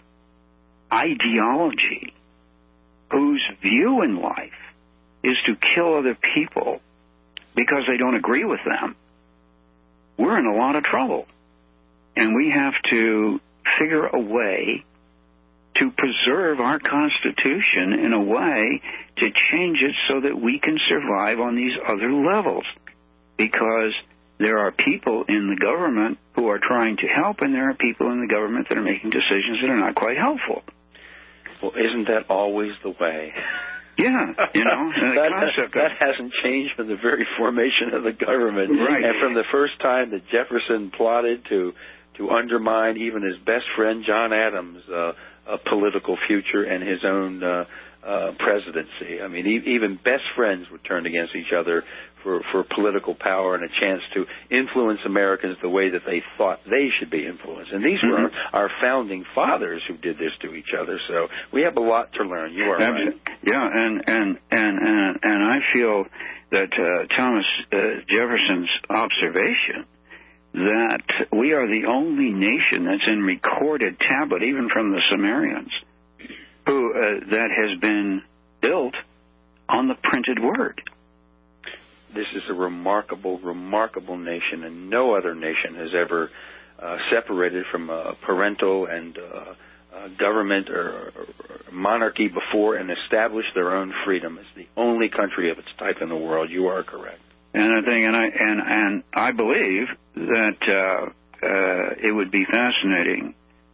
ideology whose view in life is to kill other people because they don't agree with them, we're in a lot of trouble. And we have to figure a way to preserve our Constitution in a way to change it so that we can survive on these other levels. Because there are people in the government who are trying to help, and there are people in the government that are making decisions that are not quite helpful. Well, isn't that always the way? Yeah, you know, the that, concept that of, hasn't changed from the very formation of the government. Right. And from the first time that Jefferson plotted to to undermine even his best friend John Adams' uh, uh, political future and his own uh, uh, presidency. I mean, e- even best friends were turned against each other for, for political power and a chance to influence Americans the way that they thought they should be influenced. And these mm-hmm. were our founding fathers who did this to each other. So we have a lot to learn. You are right. Yeah, and and and and, and I feel that uh, Thomas uh, Jefferson's observation that we are the only nation that's in recorded tablet, even from the Sumerians, who uh, that has been built on the printed word. This is a remarkable, remarkable nation, and no other nation has ever uh, separated from a parental and uh, uh, government or, or monarchy before and established their own freedom. It's the only country of its type in the world. You are correct. And I think, and I and and I believe that uh, uh, it would be fascinating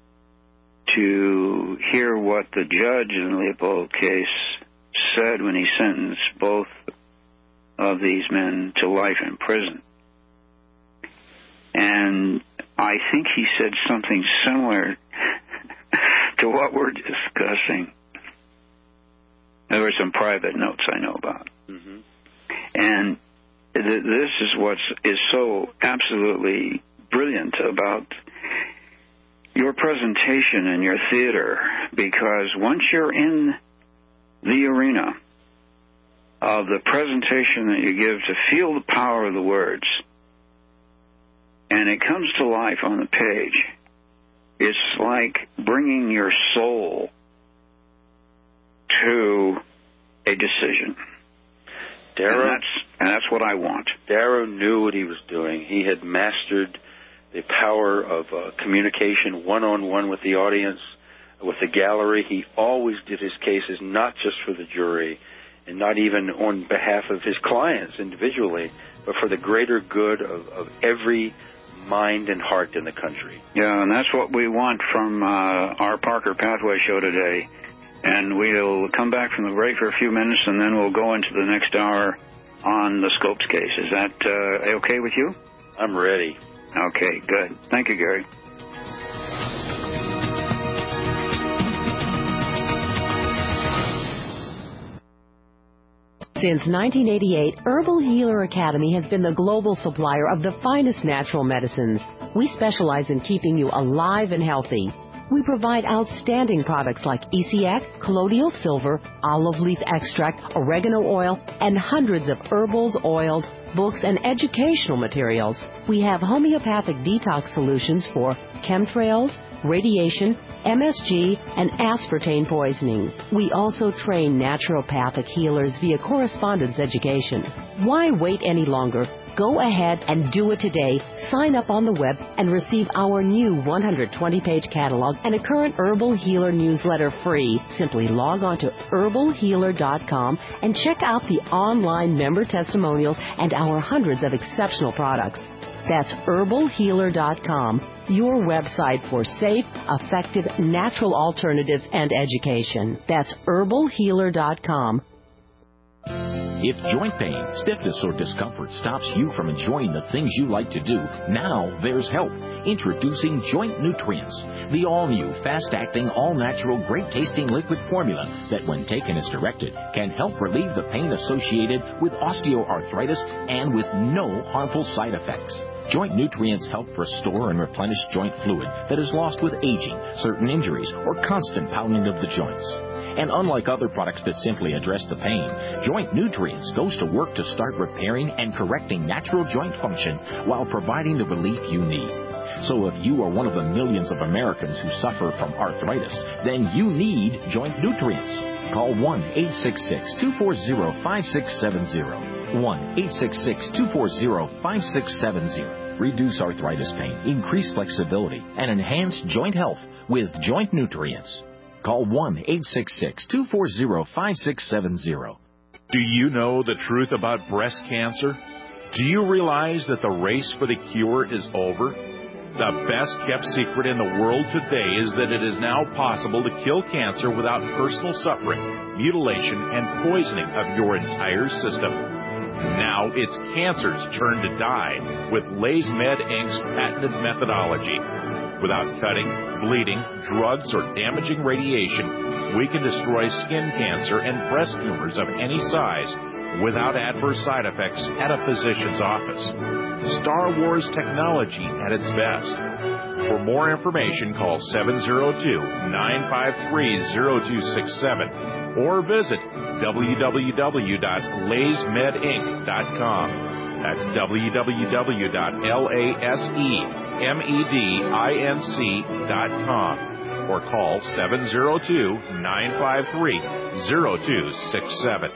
to hear what the judge in the Leopold case said when he sentenced both of these men to life in prison. And I think he said something similar to what we're discussing. There were some private notes I know about. Mm-hmm. And th- this is what is so absolutely brilliant about your presentation in your theater, because once you're in the arena of the presentation that you give, to feel the power of the words, and it comes to life on the page, it's like bringing your soul to a decision. Darrow, and that's, and that's what I want. Darrow knew what he was doing. He had mastered the power of uh, communication one-on-one with the audience, with the gallery. He always did his cases not just for the jury and not even on behalf of his clients individually, but for the greater good of, of every mind and heart in the country. Yeah, and that's what we want from uh, our Parker Pathway show today. And we'll come back from the break for a few minutes, and then we'll go into the next hour on the Scopes case. Is that uh, okay with you? I'm ready. Okay, good. Thank you, Gary. Since nineteen eighty-eight, Herbal Healer Academy has been the global supplier of the finest natural medicines. We specialize in keeping you alive and healthy. We provide outstanding products like E C X, colloidal silver, olive leaf extract, oregano oil, and hundreds of herbals, oils, books, and educational materials. We have homeopathic detox solutions for chemtrails, radiation, M S G, and aspartame poisoning. We also train naturopathic healers via correspondence education. Why wait any longer? Go ahead and do it today. Sign up on the web and receive our new one hundred twenty page catalog and a current Herbal Healer newsletter free. Simply log on to herbal healer dot com and check out the online member testimonials and our hundreds of exceptional products. That's herbal healer dot com, your website for safe, effective, natural alternatives and education. That's herbal healer dot com. If joint pain, stiffness, or discomfort stops you from enjoying the things you like to do, now there's help. Introducing Joint Nutrients, the all-new, fast-acting, all-natural, great-tasting liquid formula that, when taken as directed, can help relieve the pain associated with osteoarthritis and with no harmful side effects. Joint Nutrients help restore and replenish joint fluid that is lost with aging, certain injuries, or constant pounding of the joints. And unlike other products that simply address the pain, Joint Nutrients goes to work to start repairing and correcting natural joint function while providing the relief you need. So if you are one of the millions of Americans who suffer from arthritis, then you need Joint Nutrients. Call one eight six six, two four zero, five six seven zero. one eight six six, two four zero, five six seven zero. Reduce arthritis pain, increase flexibility, and enhance joint health with Joint Nutrients. Call one eight six six, two four zero, five six seven zero. Do you know the truth about breast cancer? Do you realize that the race for the cure is over? The best-kept secret in the world today is that it is now possible to kill cancer without personal suffering, mutilation, and poisoning of your entire system. Now it's cancer's turn to die with LaysMed Incorporated's patented methodology. Without cutting, bleeding, drugs, or damaging radiation, we can destroy skin cancer and breast tumors of any size without adverse side effects at a physician's office. Star Wars technology at its best. For more information, call seven zero two, nine five three, zero two six seven or visit w w w dot lays med inc dot com. That's w w w dot lays med inc dot com or call seven zero two, nine five three, zero two six seven.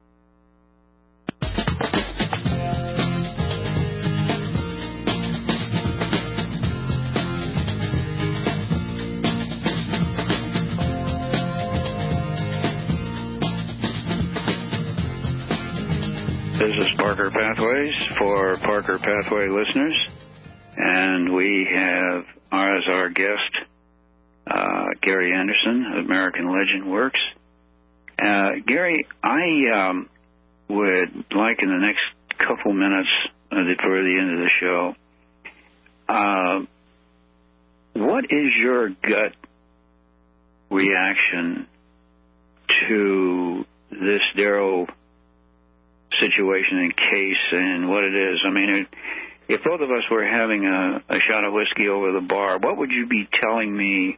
This is Parker Pathways for Parker Pathway listeners, and we have as our guest uh, Gary Anderson of American Legend Works. Uh, Gary, I um, would like in the next couple minutes uh, before the end of the show, uh, what is your gut reaction to this Darrow situation and case and what it is? I mean, it, if both of us were having a, a shot of whiskey over the bar, what would you be telling me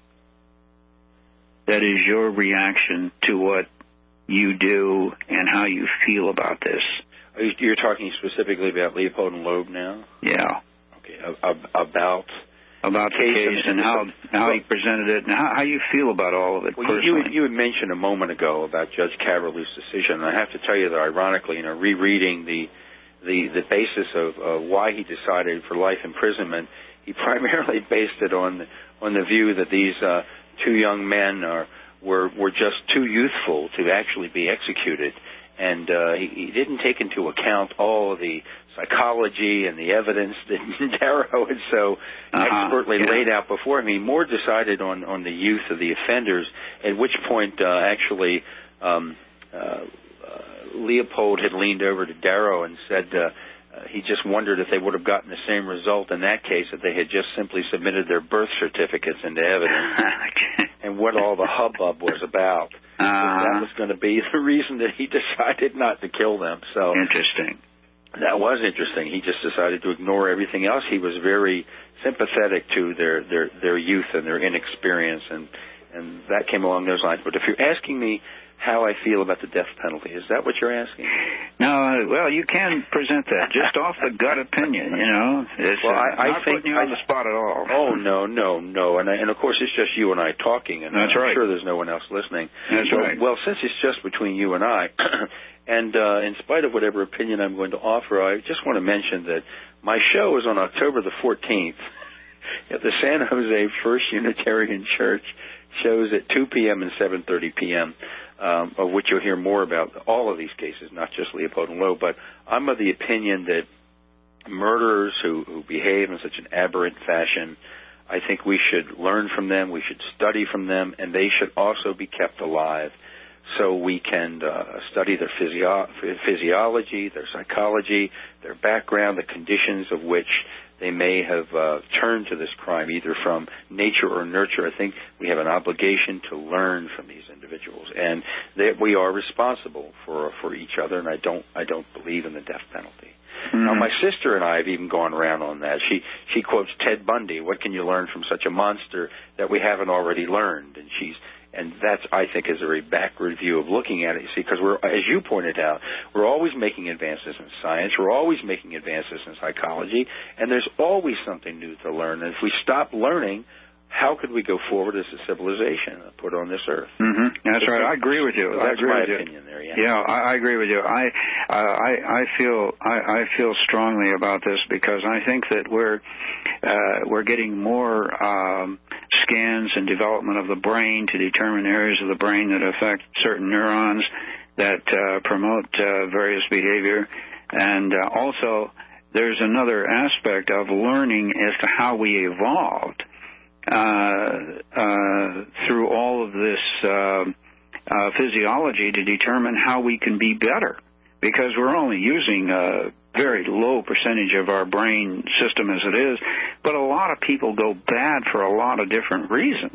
that is your reaction to what you do and how you feel about this? Are you, you're talking specifically about Leopold and Loeb now? Yeah. Okay, about... About the case, case and how how well, he presented it and how, how you feel about all of it well, personally. You, you had mentioned a moment ago about Judge Caverly's decision, and I have to tell you that ironically, you know, rereading the the, the basis of uh, why he decided for life imprisonment, he primarily based it on the, on the view that these uh, two young men are were were just too youthful to actually be executed. And uh, he, he didn't take into account all of the psychology and the evidence that Darrow had so uh-huh, expertly yeah. laid out before him. He more decided on, on the youth of the offenders, at which point uh, actually um, uh, uh, Leopold had leaned over to Darrow and said uh, uh, he just wondered if they would have gotten the same result in that case if they had just simply submitted their birth certificates into evidence and what all the hubbub was about. Uh, that was going to be the reason that he decided not to kill them. So interesting. That was interesting. He just decided to ignore everything else. He was very sympathetic to their, their, their youth and their inexperience, and, and that came along those lines. But if you're asking me how I feel about the death penalty, is that what you're asking? No, uh, well, you can present that just off the gut opinion, you know. It's, well, I, uh, I not think putting you on the spot at all. Oh, no, no, no. And, I, and of course, it's just you and I talking, and That's I'm right. sure there's no one else listening. That's well, right. Well, since it's just between you and I, and uh, in spite of whatever opinion I'm going to offer, I just want to mention that my show is on October the fourteenth at the San Jose First Unitarian Church. Shows at two p.m. and seven thirty p.m., um, of which you'll hear more about all of these cases, not just Leopold and Loeb. But I'm of the opinion that murderers who, who behave in such an aberrant fashion, I think we should learn from them, we should study from them, and they should also be kept alive so we can uh, study their physio- physiology, their psychology, their background, the conditions of which they may have uh, turned to this crime, either from nature or nurture. I think we have an obligation to learn from these individuals, and that we are responsible for for each other. And I don't I don't believe in the death penalty. Mm-hmm. Now, my sister and I have even gone around on that. She she quotes Ted Bundy. What can you learn from such a monster that we haven't already learned? And she's And that's, I think, is a very backward view of looking at it. You see, because we're, as you pointed out, we're always making advances in science. We're always making advances in psychology, and there's always something new to learn. And if we stop learning, how could we go forward as a civilization put on this earth? Mm-hmm. That's right. I agree with you. So that's I agree my with you. opinion there. Yeah, yeah I, I agree with you. I uh, I, I feel I, I feel strongly about this because I think that we're uh, we're getting more um, scans and development of the brain to determine areas of the brain that affect certain neurons that uh, promote uh, various behavior, and uh, also there's another aspect of learning as to how we evolved. Uh, uh, through all of this uh, uh, physiology to determine how we can be better, because we're only using a very low percentage of our brain system as it is, but a lot of people go bad for a lot of different reasons.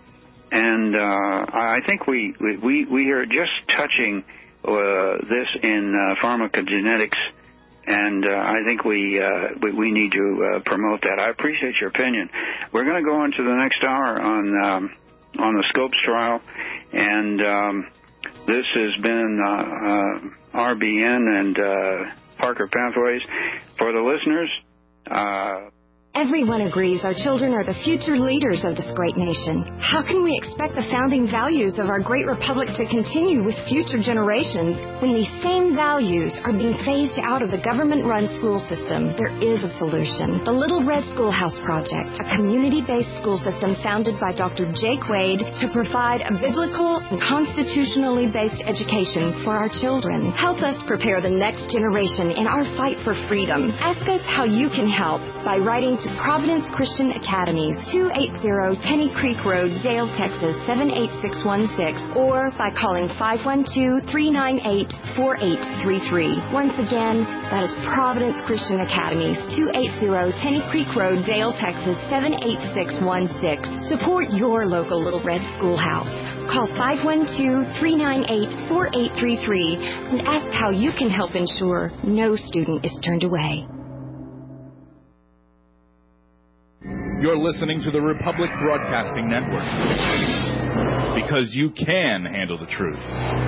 And uh, I think we, we, we are just touching uh, this in uh, pharmacogenetics, and uh, I think we, uh, we we need to uh, promote that. I appreciate your opinion. We're going to go into the next hour on um, on the Scopes trial, and um, this has been uh, uh, R B N and uh, Parker Pathways. For the listeners, uh, everyone agrees our children are the future leaders of this great nation. How can we expect the founding values of our great republic to continue with future generations when these same values are being phased out of the government-run school system? There is a solution. The Little Red Schoolhouse Project, a community-based school system founded by Doctor Jake Wade to provide a biblical and constitutionally based education for our children. Help us prepare the next generation in our fight for freedom. Ask us how you can help by writing to Providence Christian Academies, two eighty Tenny Creek Road, Dale, Texas, seven eight six one six, or by calling five one two, three nine eight, four eight three three. Once again, that is Providence Christian Academies, two eighty Tenny Creek Road, Dale, Texas, seven eight six one six. Support your local Little Red Schoolhouse. Call five one two, three nine eight, four eight three three and ask how you can help ensure no student is turned away. You're listening to the Republic Broadcasting Network. Because you can handle the truth.